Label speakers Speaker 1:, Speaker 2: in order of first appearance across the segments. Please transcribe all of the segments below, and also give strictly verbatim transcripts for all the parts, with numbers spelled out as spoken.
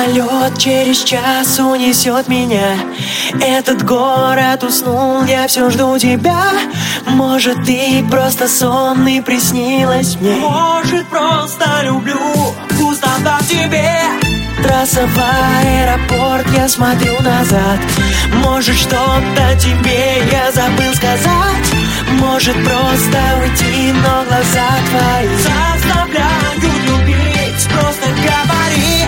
Speaker 1: Самолет через час унесет меня. Этот город уснул, я все жду тебя. Может, ты просто сонный приснилась мне.
Speaker 2: Может, просто люблю пустота в тебе.
Speaker 1: Трасса в аэропорт, я смотрю назад. Может, что-то тебе я забыл сказать. Может, просто уйти, но глаза твои
Speaker 2: заставляют любить. Просто говори.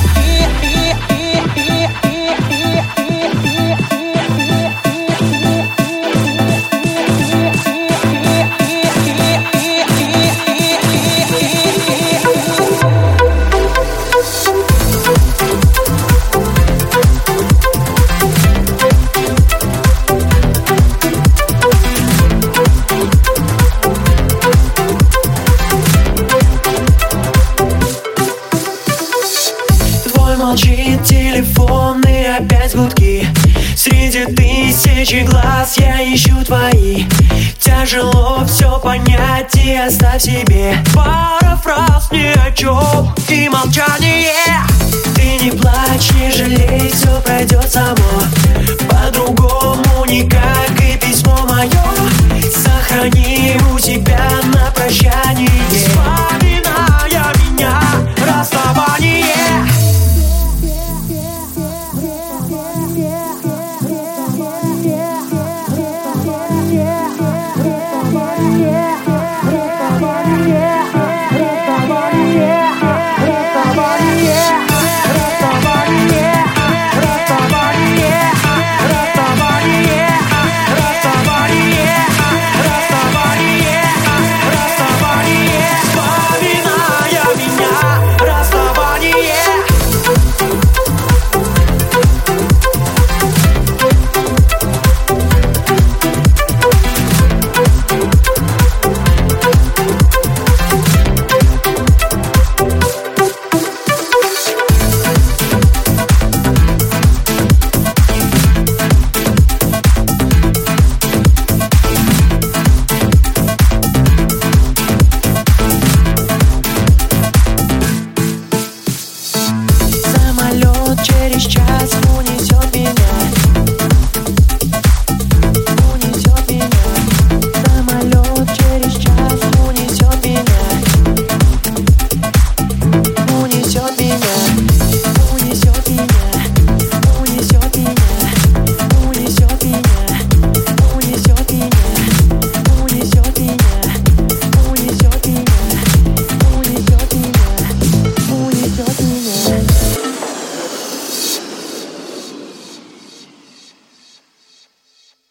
Speaker 1: Молчит телефон и опять гудки. Среди тысячи глаз я ищу твои. Тяжело все понять и оставь себе.
Speaker 2: Пара фраз ни о чем и молчание.